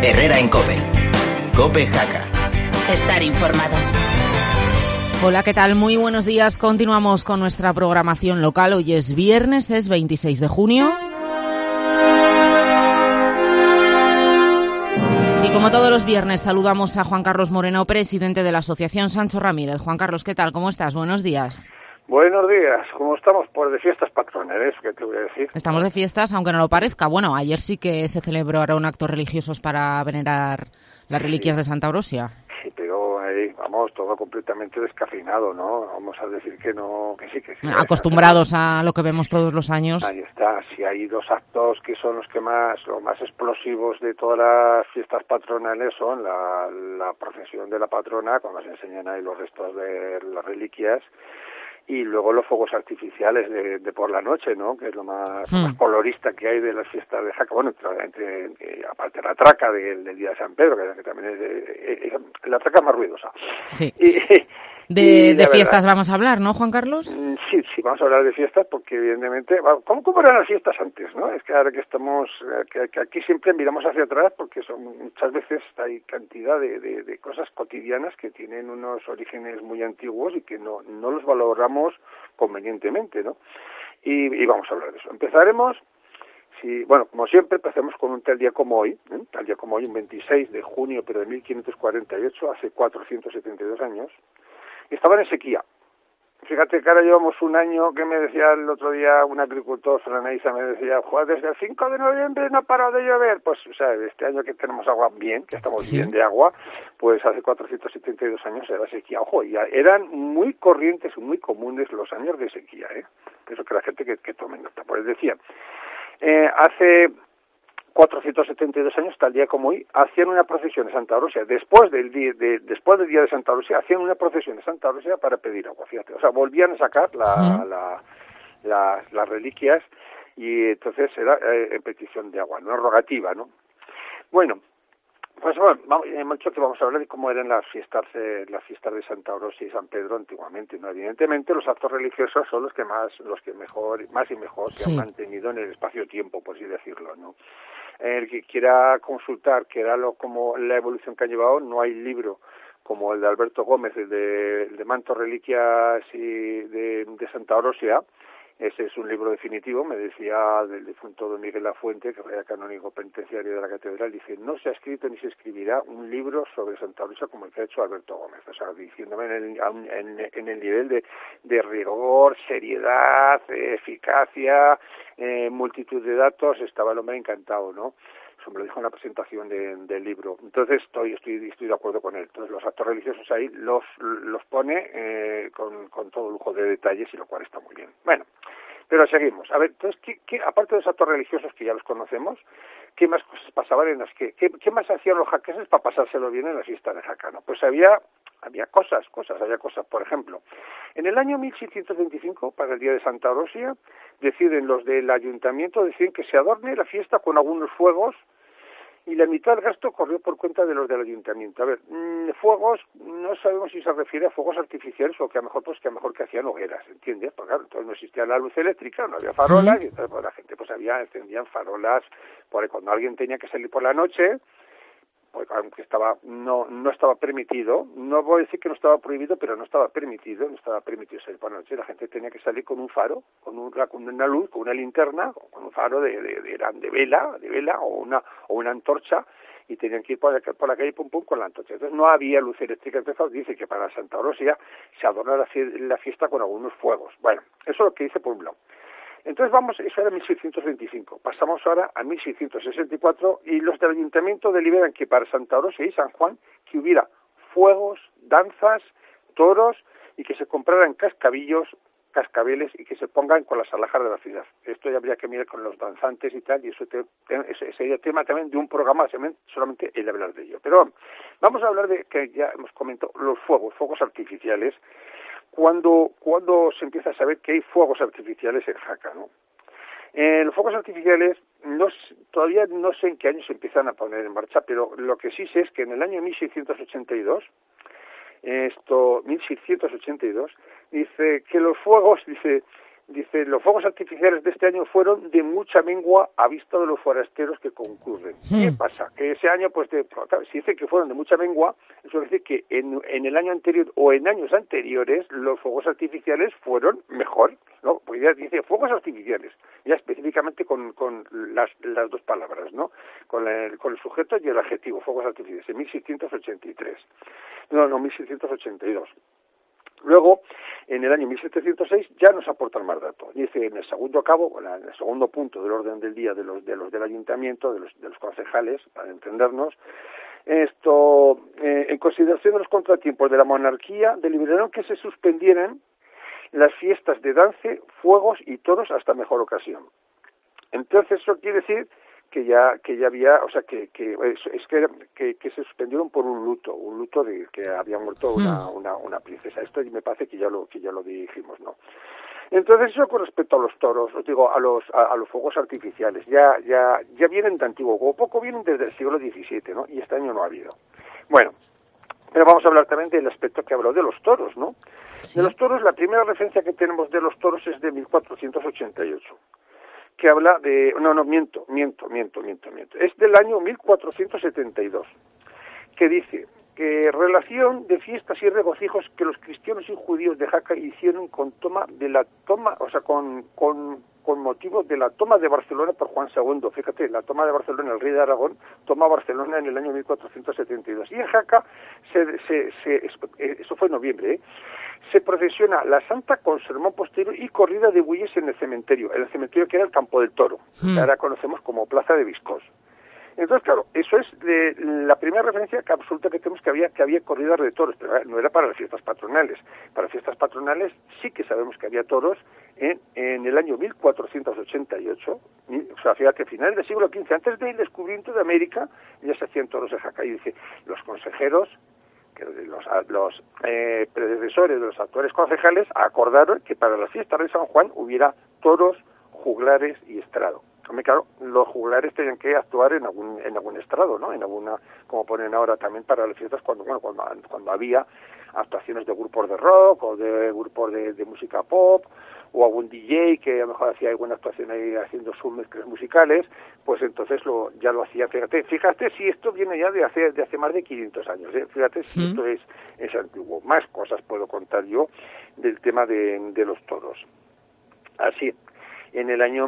Herrera en COPE. COPE Jaca. Estar informado. Hola, ¿qué tal? Muy buenos días. Continuamos con nuestra programación local. Hoy es viernes, es 26 de junio. Y como todos los viernes, saludamos a Juan Carlos Moreno, presidente de la Asociación Sancho Ramírez. Juan Carlos, ¿qué tal? ¿Cómo estás? Buenos días. Buenos días. ¿Cómo estamos? Pues de fiestas patronales, ¿qué te voy a decir? Estamos de fiestas, aunque no lo parezca. Bueno, ayer sí que se celebraron actos religiosos para venerar las reliquias de Santa Orosia. Sí, pero ahí, vamos, todo completamente descafeinado, ¿no? Vamos a decir que no, que sí. Acostumbrados a lo que vemos todos los años. Ahí está. Si hay dos actos que son los más explosivos de todas las fiestas patronales son la procesión de la patrona, cuando se enseñan ahí los restos de las reliquias, y luego los fuegos artificiales de por la noche, ¿no? Que es lo más colorista que hay de las fiestas de Jaca. Bueno, aparte de la traca del Día de San Pedro, que también es la traca más ruidosa. Sí. De fiestas vamos a hablar, ¿no, Juan Carlos? Sí, vamos a hablar de fiestas porque evidentemente, ¿cómo eran las fiestas antes, no? Es que ahora que estamos, que aquí siempre miramos hacia atrás porque muchas veces hay cantidad de cosas cotidianas que tienen unos orígenes muy antiguos y que no los valoramos convenientemente, ¿no? Y vamos a hablar de eso. Empezaremos, como siempre, empecemos con un tal día como hoy, tal día como hoy, un 26 de junio, pero de 1548, hace 472 años. Estaban en sequía. Fíjate que ahora llevamos un año, que me decía el otro día un agricultor, Franaiza, me decía, desde el 5 de noviembre no ha parado de llover. Pues, o sea, este año que tenemos agua bien, que estamos bien de agua, pues hace 472 años era sequía. Ojo, ya eran muy corrientes y muy comunes los años de sequía, Eso que la gente que tome nota. Pues decía, hace 472 años, tal día como hoy, hacían una procesión de Santa Orosia. Después del día de Santa Orosia, hacían una procesión de Santa Orosia para pedir agua, fíjate. O sea, volvían a sacar las reliquias y entonces era en petición de agua, no rogativa, ¿no? Bueno, pues hemos dicho que vamos a hablar de cómo eran las fiestas de Santa Orosia y San Pedro antiguamente, ¿no? Evidentemente los actos religiosos son los que mejor se han mantenido en el espacio-tiempo, por así decirlo, ¿no? El que quiera consultar qué era como la evolución que han llevado, no hay libro como el de Alberto Gómez, el de Mantos, Reliquias y de Santa Orosia. Ese es un libro definitivo, me decía del difunto don Miguel Lafuente, que era canónigo penitenciario de la catedral, dice, no se ha escrito ni se escribirá un libro sobre Santa Orosia como el que ha hecho Alberto Gómez, o sea, diciéndome en el nivel de rigor, seriedad, eficacia, multitud de datos, estaba el hombre encantado, ¿no? Eso me lo dijo en la presentación del libro. Entonces estoy de acuerdo con él. Entonces los actos religiosos ahí los pone con todo lujo de detalles, y lo cual está muy bien. Bueno, pero seguimos. A ver, entonces, ¿qué aparte de los actos religiosos que ya los conocemos, qué más cosas pasaban en las qué más hacían los jaqueses para pasárselo bien en la fiesta de Jaca, ¿no? Pues había cosas. Por ejemplo, en el año 1625, para el día de Santa Orosia, deciden los del ayuntamiento que se adorne la fiesta con algunos fuegos, y la mitad del gasto corrió por cuenta de los del ayuntamiento. A ver, fuegos, no sabemos si se refiere a fuegos artificiales o que a lo mejor que hacían hogueras, ¿entiendes? Porque claro, entonces no existía la luz eléctrica, no había farolas, y entonces la gente encendían farolas, porque cuando alguien tenía que salir por la noche, pues aunque no estaba permitido, no voy a decir que no estaba prohibido, pero no estaba permitido salir por la noche. La gente tenía que salir con un faro, con una luz, con una linterna, con un faro de vela o una antorcha, y tenían que ir por la calle pum con la antorcha. Entonces no había luz eléctrica. Entonces dice que para Santa Orosia se adorna la fiesta con algunos fuegos. Bueno, eso es lo que dice por un lado. Entonces eso era 1625. Pasamos ahora a 1664 y los del ayuntamiento deliberan que para Santa Orosia y San Juan que hubiera fuegos, danzas, toros y que se compraran cascabeles y que se pongan con las alhajas de la ciudad. Esto ya habría que mirar con los danzantes y tal, y eso sería tema también de un programa solamente el hablar de ello. Pero vamos a hablar de que ya hemos comentado los fuegos artificiales. Cuando se empieza a saber que hay fuegos artificiales en Jaca, ¿no? Los fuegos artificiales todavía no sé en qué año se empiezan a poner en marcha, pero lo que sí sé es que en el año 1682, dice que los fuegos, dice, los fuegos artificiales de este año fueron de mucha mengua a vista de los forasteros que concurren. ¿Qué pasa? Que ese año, pues, claro, si dice que fueron de mucha mengua, eso quiere decir que en el año anterior o en años anteriores los fuegos artificiales fueron mejor, ¿no? Pues ya dice fuegos artificiales, ya específicamente con las dos palabras, ¿no? Con el sujeto y el adjetivo, fuegos artificiales, en 1683. No, 1682. Luego, en el año 1706 ya nos aportan más datos. Dice en el segundo en el segundo punto del orden del día de los del ayuntamiento, de los concejales, para entendernos, en consideración de los contratiempos de la monarquía, deliberaron que se suspendieran las fiestas de dance, fuegos y toros hasta mejor ocasión. Entonces eso quiere decir que ya había, o sea, que se suspendieron por un luto de que había muerto una princesa. Esto me parece que ya lo dijimos, ¿no? Entonces eso con respecto a los toros, os digo, a los fuegos artificiales, ya vienen de antiguo, como poco vienen desde el siglo XVII, ¿no? Y este año no ha habido. Bueno, pero vamos a hablar también del aspecto que habló de los toros, ¿no? Sí. De los toros, la primera referencia que tenemos de los toros es de 1488. Que habla de... miento. Es del año 1472, que dice que relación de fiestas y regocijos que los cristianos y judíos de Jaca hicieron con motivo de la toma de Barcelona por Juan II. Fíjate, la toma de Barcelona, el rey de Aragón toma Barcelona en el año 1472. Y en Jaca, eso fue en noviembre, se procesiona la Santa con sermón posterior y corrida de bueyes en el cementerio que era el Campo del Toro, que ahora conocemos como Plaza de Viscós. Entonces, claro, eso es la primera referencia que absoluta que tenemos que había corridas de toros, pero no era para las fiestas patronales. Para fiestas patronales sí que sabemos que había toros en el año 1488, o sea, fíjate, finales del siglo XV, antes del descubrimiento de América, ya se hacían toros en Jaca. Y dice, los consejeros, que los predecesores de los actuales concejales, acordaron que para las fiestas de San Juan hubiera toros, juglares y estrado. Claro, los juglares tenían que actuar en algún estrado, ¿no? En alguna, como ponen ahora también para las fiestas cuando había actuaciones de grupos de rock o de grupos de música pop o algún DJ que a lo mejor hacía alguna actuación ahí haciendo sus mezclas musicales, pues entonces ya lo hacía. Fíjate si esto viene ya de hace más de 500 años, ¿eh? Fíjate si esto es antiguo. Más cosas puedo contar yo del tema de los toros. Así, en el año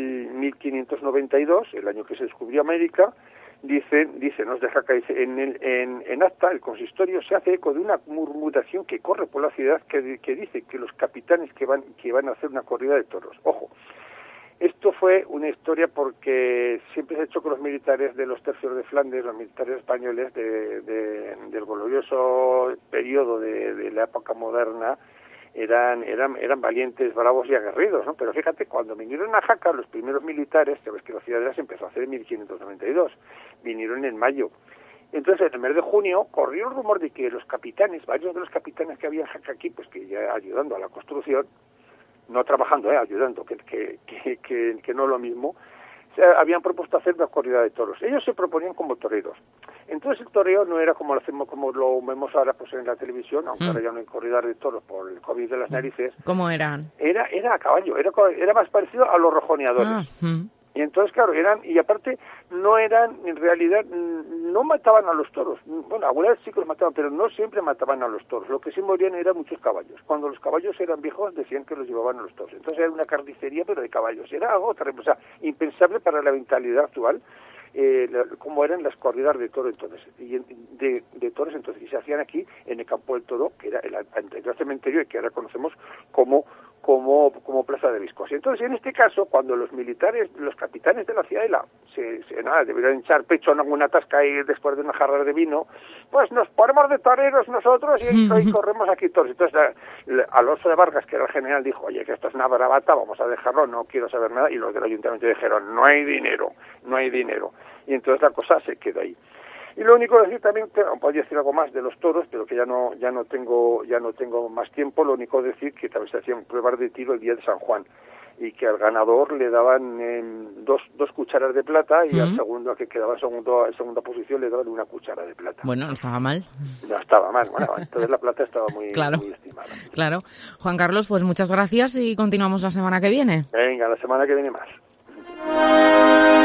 1592, el año que se descubrió América, dice, nos deja caer, en acta el consistorio se hace eco de una murmuración que corre por la ciudad que dice que los capitanes que van a hacer una corrida de toros. Ojo, esto fue una historia porque siempre se ha hecho con los militares de los tercios de Flandes, los militares españoles del glorioso periodo de la época moderna, eran valientes, bravos y aguerridos, ¿no? Pero fíjate, cuando vinieron a Jaca, los primeros militares, sabes que la ciudadela se empezó a hacer en 1592, vinieron en mayo. Entonces, en el mes de junio, corrió el rumor de que los capitanes, varios de los capitanes que había en Jaca aquí, pues que ya ayudando a la construcción, no trabajando, ayudando, que no es lo mismo, habían propuesto hacer una corrida de toros. Ellos se proponían como toreros. Entonces el toreo no era como lo vemos ahora pues en la televisión, aunque ahora ya no hay corridas de toros por el COVID de las narices. ¿Cómo eran? Era a caballo, era más parecido a los rejoneadores. Y entonces, claro, y aparte, no eran, en realidad, no mataban a los toros. Bueno, alguna vez sí que los mataban, pero no siempre mataban a los toros. Lo que sí morían eran muchos caballos. Cuando los caballos eran viejos, decían que los llevaban a los toros. Entonces era una carnicería, pero de caballos. Era algo terrible, o sea, impensable para la mentalidad actual, como eran las corridas de toro entonces. Y de toros entonces, y se hacían aquí, en el Campo del Toro, que era el anterior cementerio y que ahora conocemos como Plaza de Viscós. Entonces, en este caso, cuando los militares, los capitanes de la ciudadela, deberían echar pecho en alguna tasca y después de una jarra de vino, pues nos ponemos de toreros nosotros y corremos aquí toros. Entonces, Alonso de Vargas, que era el general, dijo, oye, que esto es una bravata, vamos a dejarlo, no quiero saber nada, y los del ayuntamiento dijeron, no hay dinero. Y entonces la cosa se quedó ahí. Y lo único que decir también, podría decir algo más de los toros, pero que ya no tengo más tiempo. Lo único decir que también se hacían pruebas de tiro el día de San Juan. y que al ganador le daban dos cucharas de plata y al segundo, que quedaba en segunda posición, le daban 1 cuchara de plata. Bueno, no estaba mal. No estaba mal, bueno, entonces la plata estaba muy, claro, muy estimada. Claro. Juan Carlos, pues muchas gracias y continuamos la semana que viene. Venga, la semana que viene más.